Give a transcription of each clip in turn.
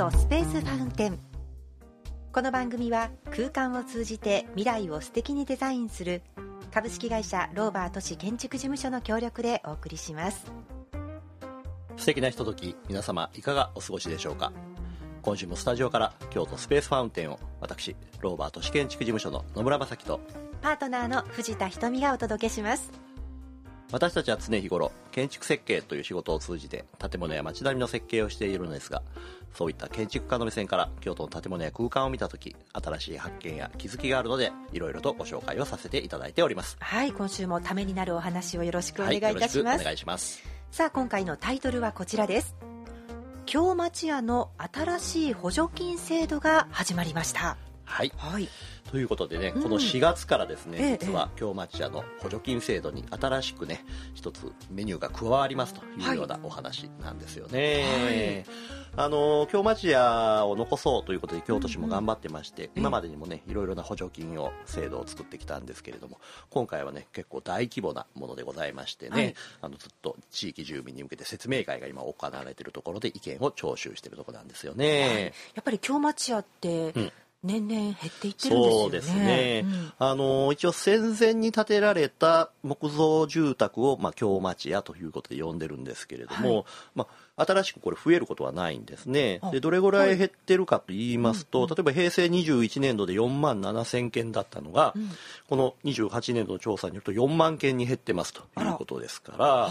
都スペースファウンテン。この番組は空間を通じて未来を素敵にデザインする株式会社ローバー都市建築事務所の協力でお送りします。 素敵なひととき、皆様いかがお過ごしでしょうか。今週もスタジオから京都スペースファウンテンを私ローバー都市建築事務所の野村正樹とパートナーの藤田瞳がお届けします。 私たちは常日頃建築設計という仕事を通じて建物や街並みの設計をしているのですが、そういった建築家の目線から京都の建物や空間を見たとき、新しい発見や気づきがあるので、いろいろとご紹介をさせていただいております。 はい、今週もためになるお話をよろしくお願いいたします。 よろしくお願いします。 さあ、今回のタイトルはこちらです。京町屋の新しい補助金制度が始まりました。 はい、 はい、 ということでね、この4月からですね、実は京町屋の補助金制度に新しくね一つメニューが加わりますというようなお話なんですよね。京町屋を残そうということで京都市も頑張ってまして、今までにもねいろいろな補助金を制度を作ってきたんですけれども、今回はね結構大規模なものでございましてね、ずっと地域住民に向けて説明会が今行われているところで意見を聴取しているところなんですよね。 やっぱり京町屋って、年々減っていってるんですよね。 そうですね、一応戦前に建てられた木造住宅を、京町屋ということで呼んでるんですけれども、新しくこれ増えることはないんですね。でどれぐらい減ってるかと言いますと、例えば平成21年度で4万7000件だったのが、この28年度の調査によると4万件に減ってますということですから、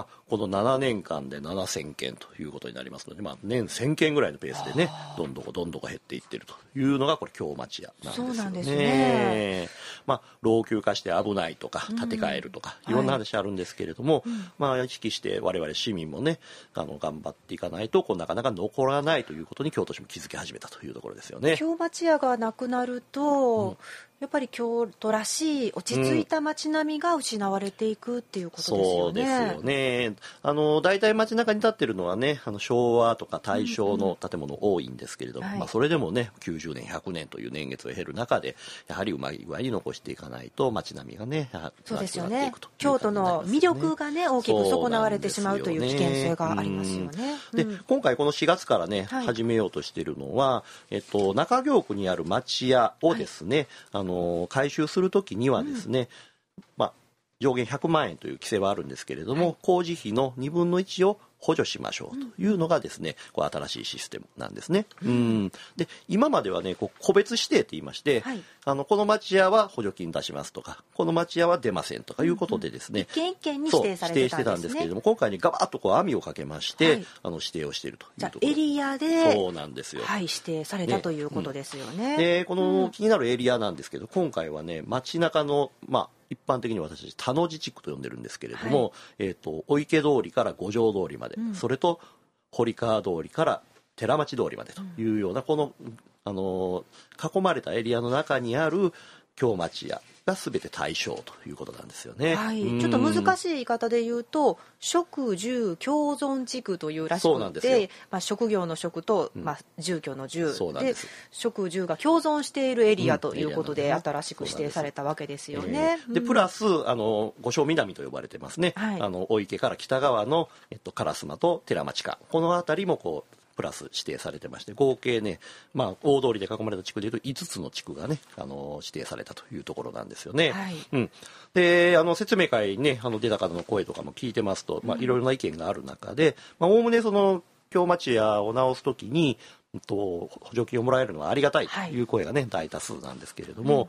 この7年間で7000件ということになりますので、年1000件ぐらいのペースでねどんどん減っていってるというのがこれ京町屋なんですよね。 そうなんですね。 老朽化して危ないとか建て替えるとか、いろんな話あるんですけれども、意識して我々市民もね頑張っていかないとなかなか残らないということに京都市も気づき始めたというところですよね。 京町屋がなくなると、やっぱり京都らしい落ち着いた街並みが失われていくっていうことですよね。 そうですよね。大体街中に建ってるのはね昭和とか大正の建物多いんですけれども、それでもね90年100年という年月を経る中でやはりうまい具合に残していかないと街並みがねそうですよね。京都の魅力がね大きく損なわれてしまうという危険性がありますよね。 で今回この4月からね、始めようとしているのは、中京区にある町屋をですね、改修するときにはですね、上限100万円という規制はあるんですけれども、工事費の2分の1を補助しましょうというのがですね、これ新しいシステムなんですね。で今まではね個別指定と言いまして、この町屋は補助金出しますとか、この町屋は出ませんとかいうことでですね、 一軒一軒に指定されてたんですね。 指定してたんですけれども、今回ねガバッと網をかけまして、指定をしているというところ。 エリアでそうなんですよ、 指定されたということですよね。 でこの気になるエリアなんですけど、今回はね街中の一般的に私たち田の字地区と呼んでるんですけれども、お池通りから五条通りまで、それと堀川通りから寺町通りまでというような、この囲まれたエリアの中にある京町屋が全て対象ということなんですよね。 ちょっと難しい言い方で言うと職住共存地区というらしくて、職業の職と、住居の住で職住が共存しているエリアということで、新しく指定されたわけですよね。 でプラス五所南と呼ばれてますね、お池から北側の、烏丸と寺町間、この辺りもプラス指定されてまして、合計ね、大通りで囲まれた地区でいうと5つの地区がね指定されたというところなんですよね。で説明会にね出た方の声とかも聞いてますと、いろいろな意見がある中で、おおむねその京町屋を直すときに補助金をもらえるのはありがたいという声がね、大多数なんですけれども、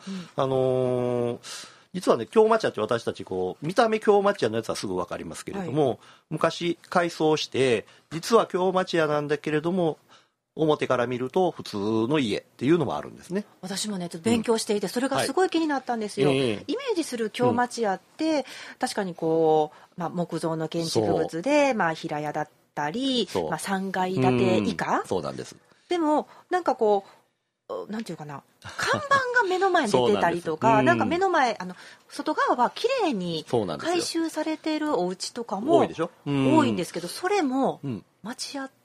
実はね京町屋って私たち見た目京町屋のやつはすぐ分かりますけれども、昔改装して実は京町屋なんだけれども表から見ると普通の家っていうのもあるんですね。 私もねちょっと勉強していて、それがすごい気になったんですよ。イメージする京町屋って、確かに木造の建築物で、平屋だったり、3階建て以下、 そうなんです。 でもなんかなんていうかな、看板が目の前に出てたりとか、なんか目の前外側は綺麗に改修されているお家とかも多いんですけど、それも町屋っ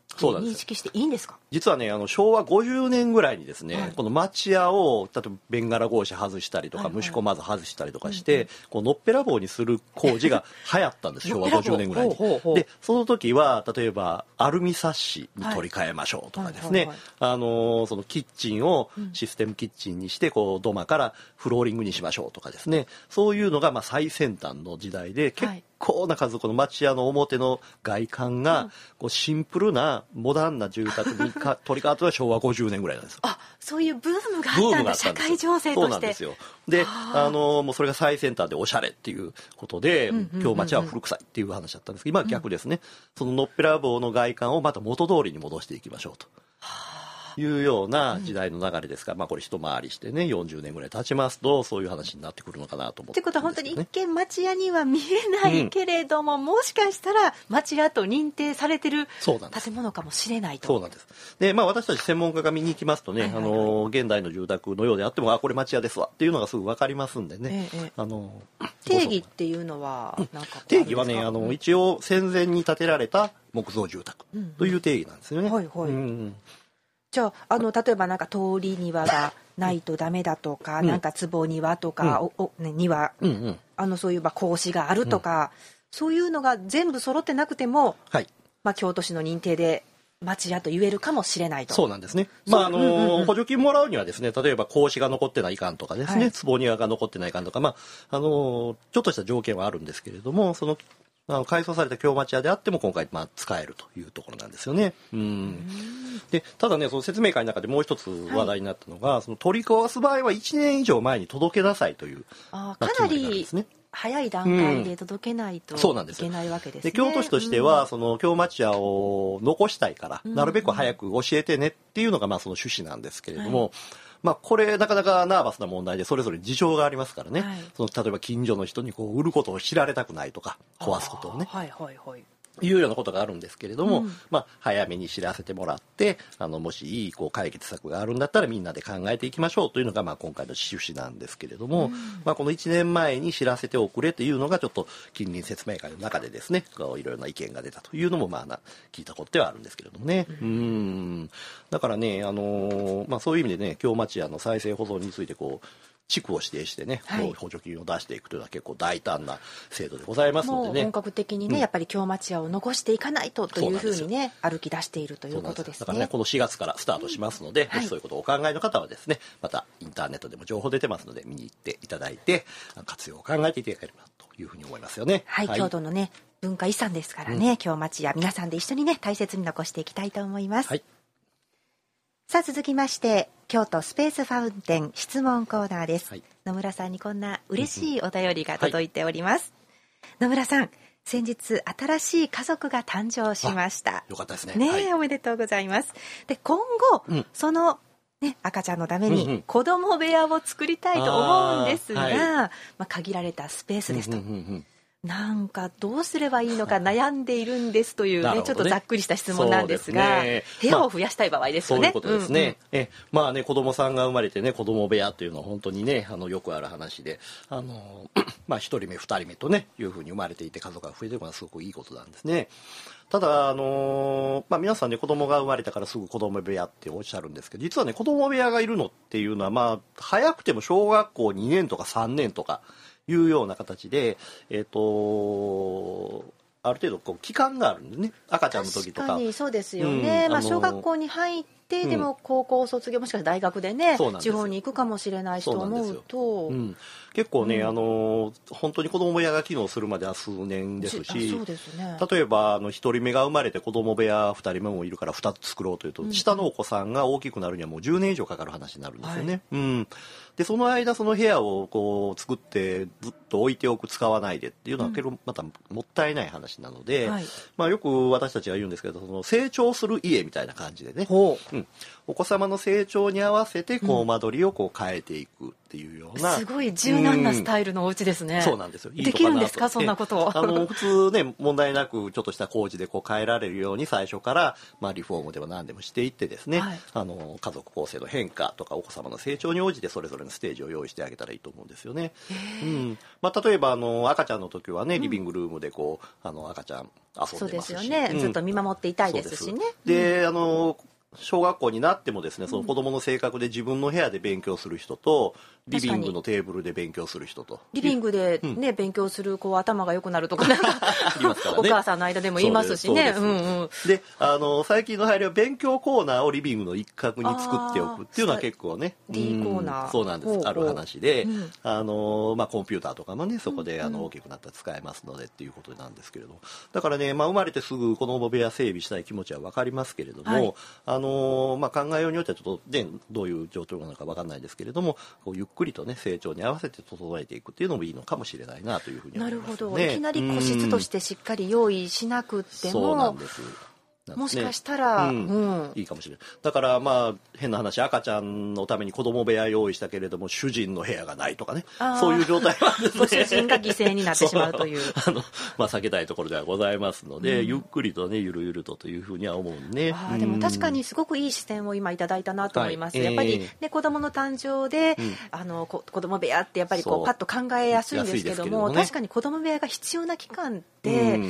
認識していいんですか？ 実はね、昭和50年ぐらいにですね、この町屋を例えばベンガラ格子外したりとか、虫子まず外したりとかして、こうのっぺらぼうにする工事が流行ったんです昭和50年ぐらいに。でその時は例えばアルミサッシに取り替えましょうとかですね、そのキッチンをシステムキッチンにしてこう土間からフローリングにしましょうとかですね、そういうのがまあ最先端の時代で、結構な数この町屋の表の外観がこうシンプルなモダンな住宅に取り替わったのは昭和50年ぐらいなんですよ。 あ、そういうブームがあったんだ、社会情勢として。 そうなんですよ。で、もうそれが最先端でおしゃれっていうことで、今日町は古臭いっていう話だったんですけど、今は逆ですね。そののっぺらぼうの外観をまた元通りに戻していきましょうと。いうような時代の流れですから、まあこれ一回りしてね40年ぐらい経ちますとそういう話になってくるのかなと思って、ね。ってことは本当に一見町屋には見えないけれども、もしかしたら町屋と認定されてる建物かもしれないと。 そうなんです。で、まあ私たち専門家が見に行きますとね、現代の住宅のようであってもこれ町屋ですわっていうのがすぐ分かりますんでね。 定義っていうのはなんか定義はね一応戦前に建てられた木造住宅という定義なんですよね。 じゃあ、例えばなんか通り庭がないとダメだとか、なんか坪庭とか、庭、そういう格子があるとか、そういうのが全部揃ってなくても、まあ京都市の認定で町屋と言えるかもしれないと。 そうなんですね。まあ補助金もらうにはですね、例えば格子が残ってないかんとかですね、坪庭が残ってないかんとか、まあちょっとした条件はあるんですけれども、その改装された京町屋であっても今回使えるというところなんですよね。でただねその説明会の中でもう一つ話題になったのが、その取り壊す場合は1年以上前に届けなさいというかなり早い段階で届けないといけないわけですね。 で京都市としては、その京町屋を残したいから、なるべく早く教えてねっていうのがまあその趣旨なんですけれども。まあこれなかなかナーバスな問題でそれぞれ事情がありますからね、その例えば近所の人にこう売ることを知られたくないとか壊すことをね、いうようなことがあるんですけれども、まあ早めに知らせてもらってもしいいこう解決策があるんだったらみんなで考えていきましょうというのがまあ今回の趣旨なんですけれども、まあこの1年前に知らせておくれというのがちょっと近隣説明会の中でですねいろいろな意見が出たというのもまあ聞いたことではあるんですけれどもね。だからねまあそういう意味でね京町屋の再生保存についてこう地区を指定してね、こう補助金を出していくというのは結構大胆な制度でございますのでね。 もう本格的にね、やっぱり京町屋を残していかないとというふうにね歩き出しているということですね。 だからねこの4月からスタートしますので、もしそういうことをお考えの方はですねまたインターネットでも情報出てますので見に行っていただいて活用を考えていただければというふうに思いますよね。 京都のね文化遺産ですからね、京町屋皆さんで一緒にね大切に残していきたいと思います。さあ続きまして京都スペースファウンテン質問コーナーです。野村さんにこんな嬉しいお便りが届いております。野村さん、先日新しい家族が誕生しました。 よかったですね。 おめでとうございます。で今後、その赤ちゃんのために子供部屋を作りたいと思うんですが、限られたスペースですと。なんかどうすればいいのか悩んでいるんですというねちょっとざっくりした質問なんですが、部屋を増やしたい場合ですよね。 そういうことですね。まあね子供さんが生まれてね子供部屋というのは本当にねよくある話でまあ1人目2人目とねいうふうに生まれていて家族が増えてるのはすごくいいことなんですね。ただまあ皆さんね子供が生まれたからすぐ子供部屋っておっしゃるんですけど、実はね子供部屋がいるのっていうのはまあ早くても小学校2年とか3年とかいうような形で、ある程度こう期間があるんでね赤ちゃんの時とか。 確かにそうですよね。小学校に入ってでも高校卒業もしかしたら大学でね地方に行くかもしれないと思うと結構ね、本当に子供部屋が機能するまでは数年ですし、例えば1人目が生まれて子供部屋2人目もいるから2つ作ろうというと、下のお子さんが大きくなるにはもう10年以上かかる話になるんですよね。でその間その部屋をこう作ってずっと置いておく使わないでっていうのは結構またもったいない話なので、まあよく私たちが言うんですけどその成長する家みたいな感じでね、お子様の成長に合わせてこう間取りをこう変えていくっっていうような、 すごい柔軟なスタイルのお家ですね。 そうなんですよ。 できるんですか、そんなことを。 普通ね、問題なくちょっとした工事でこう変えられるように最初から、リフォームでも何でもしていってですね、はい、家族構成の変化とかお子様の成長に応じてそれぞれのステージを用意してあげたらいいと思うんですよね。例えば赤ちゃんの時はね、リビングルームでこう赤ちゃん遊んでますし、 そうですよね、ずっと見守っていたいですしね。 で、小学校になってもですね、その子供の性格で自分の部屋で勉強する人と、リビングのテーブルで勉強する人と、 リビングでね、勉強する子は頭が良くなるとかなんかお母さんの間でも言いますしね。 で、最近の流行りは勉強コーナーをリビングの一角に作っておくっていうのは結構ね、 D コーナー、 そうなんです、ある話で、コンピューターとかもね、そこで大きくなったら使えますのでっていうことなんですけれども、だからね、生まれてすぐ子供部屋整備したい気持ちは分かりますけれども、考えようによってはちょっと、ね、どういう状況なのか分かんないですけれども、こうゆっくりとね、成長に合わせて整えていくっていうのもいいのかもしれないなというふうに思いますね。 なるほど。いきなり個室としてしっかり用意しなくっても、 そうなんです。 もしかしたら、 いいかもしれない。だから変な話、赤ちゃんのために子供部屋用意したけれども主人の部屋がないとかね、そういう状態なんですね。 ご主人が犠牲になってしまうという避けたいところではございますので、ゆっくりとね、ゆるゆるというふうには思うんで、 でも確かにすごくいい視点を今いただいたなと思います。やっぱりね、子供の誕生で、子供部屋ってやっぱりこうパッと考えやすいんですけども、確かに子供部屋が必要な期間って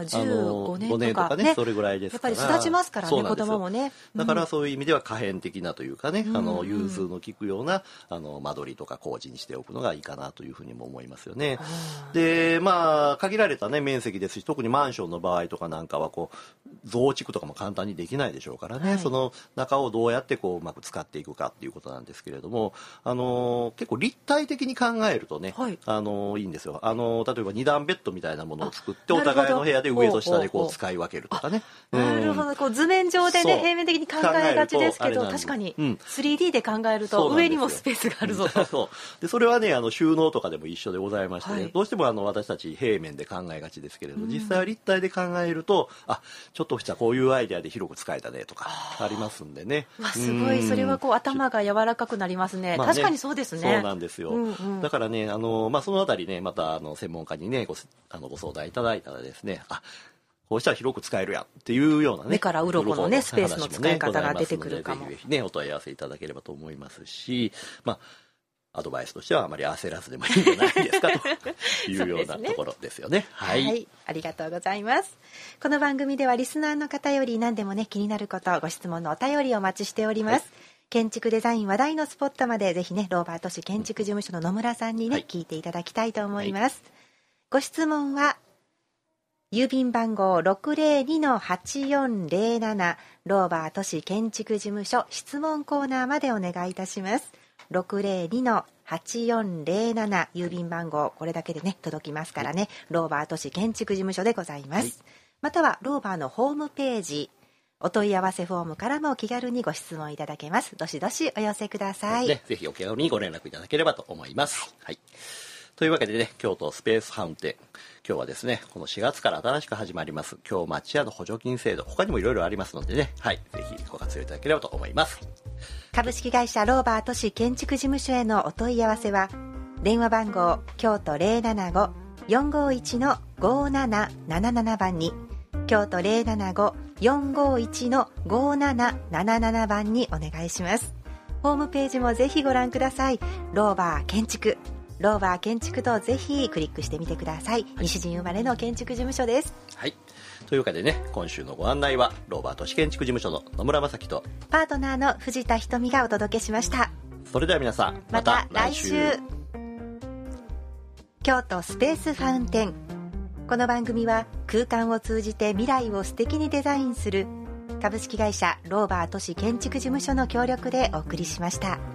15年とかね、 それぐらいですから、 やっぱり育ちますからね、子供もね。 だからそういう意味では可変的なというかね、融通の利くような間取りとか工事にしておくのがいいかなというふうにも思いますよね。で、限られたね、面積ですし、特にマンションの場合とかなんかはこう増築とかも簡単にできないでしょうからね、その中をどうやってこううまく使っていくかっていうことなんですけれども、結構立体的に考えるとね、いいんですよ。例えば2段ベッドみたいなものを作ってお互いの部屋で上と下でこう使い分けるとかね。 なるほど。こう図面上でね、平面的に考えがちですけど、確かに 3D で考えると上にもスペースがあるぞと。 でそれはね、収納とかでも一緒でございましてね、どうしても私たち平面で考えがちですけれど、実際は立体で考えると、ちょっとしたこういうアイデアで広く使えたねとかありますんでね。 すごい、それはこう頭が柔らかくなりますね。確かにそうですね。 そうなんですよ。だからね、そのあたりね、また専門家にねご相談いただいたらですね、こうしたら広く使えるやんっていうようなね、 目から鱗のね、スペースの使い方が出てくるかも。 ぜひね、お問い合わせいただければと思いますし、アドバイスとしてはあまり焦らずでもいいんじゃないですかというようなところですよね。はい、 ありがとうございます。この番組ではリスナーの方より何でもね、気になること、ご質問のお便りをお待ちしております。建築デザイン話題のスポットまでぜひね、ローバー都市建築事務所の野村さんにね、聞いていただきたいと思います。ご質問は郵便番号 602-8407 ローバー都市建築事務所質問コーナーまでお願いいたします。 602-8407 郵便番号、これだけでね届きますからね、ローバー都市建築事務所でございます。またはローバーのホームページ、お問い合わせフォームからも気軽にご質問いただけます。どしどしお寄せください。 ぜひお気軽にご連絡いただければと思います。というわけでね、京都スペースファウンテン、今日はですね、この4月から新しく始まります京町屋の補助金制度、他にもいろいろありますのでね、ぜひご活用いただければと思います。 株式会社ローバー都市建築事務所へのお問い合わせは、電話番号京都 075-451-5777 番に、京都 075-451-5777 番にお願いします。ホームページもぜひご覧ください。ローバー建築、ローバー建築とぜひクリックしてみてください。西陣生まれの建築事務所です。 というわけでね、今週のご案内はローバー都市建築事務所の野村正樹とパートナーの藤田ひとみがお届けしました。 それでは皆さん、 また来週。京都スペースファウンテン、この番組は空間を通じて未来を素敵にデザインする株式会社ローバー都市建築事務所の協力でお送りしました。